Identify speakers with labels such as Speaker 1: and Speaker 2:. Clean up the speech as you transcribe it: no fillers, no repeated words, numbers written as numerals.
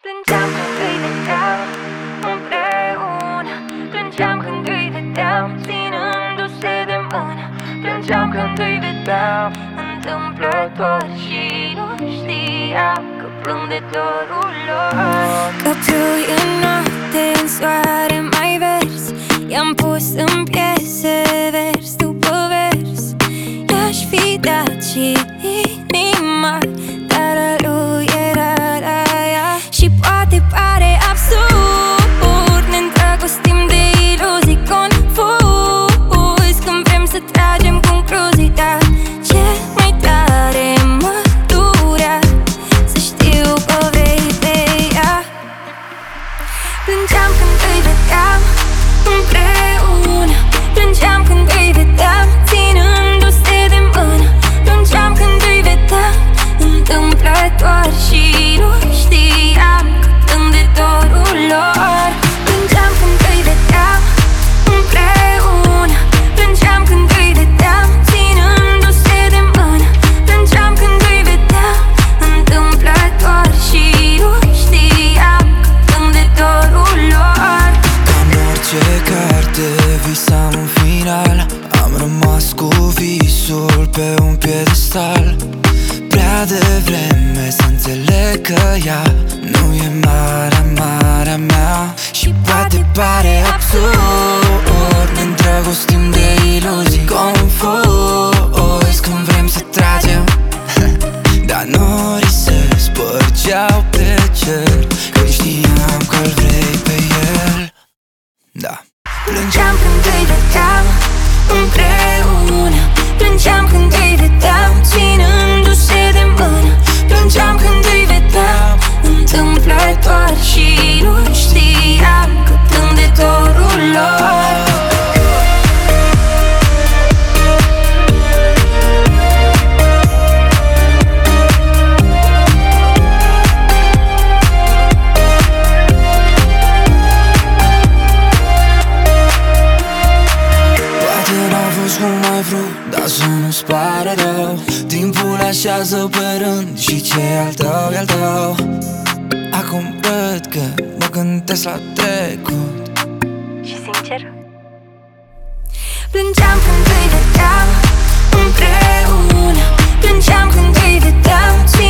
Speaker 1: Plângeam când îi vedeam împreună. Plângeam când îi vedeam ținându-se de mână. Plângeam când îi vedeam întâmplător și nu știam că plâng de dorul lor.
Speaker 2: Că plui în noapte, în soare mai vers. I-am pus în piese vers după vers. I-aș fi dat și inima, dar a lui era la ea. Și poate pare absurd, ne îndrăgostim de iluzii confuz când vrem să tragem concluzii. Dar cel mai tare mă durea să știu că vrei de ea. Plângeam când îi vedeam împreună. Plângeam când îi vedeam ținându-se de mână. Plângeam când îi vedeam întâmplător și nu știam că plâng de dorul lor. Plângeam când îi vedeam împreună. Plângeam când îi vedeam ținându-se de mână. Plângeam când îi vedeam întâmplător și nu știam că plâng de dorul lor.
Speaker 3: Ca în orice carte visam un final. Am rămas cu visul pe un piedestal. Prea devreme să înțeleg că ea nu e marea mea. Și poate pare absurd, ne îndrăgostim de iluzii confuz când vrem să tragem dar norii se spărgeau pe cer când știam că-l vrei pe el. Da.
Speaker 2: Plângeam când îi vedeam împreună. Plângeam când îi vedeam ținându-se de mână. Plângeam când îi vedeam întâmplător și nu știam că plâng de dorul lor.
Speaker 3: Cum ai vrut, dar să nu-ți pare rău. Timpul așează pe rând și ce-i al tău, e al tău. Acum văd că mă gândesc la trecut
Speaker 1: Și sincer,
Speaker 2: plângeam când îi vedeam împreună. Plângeam când îi vedeam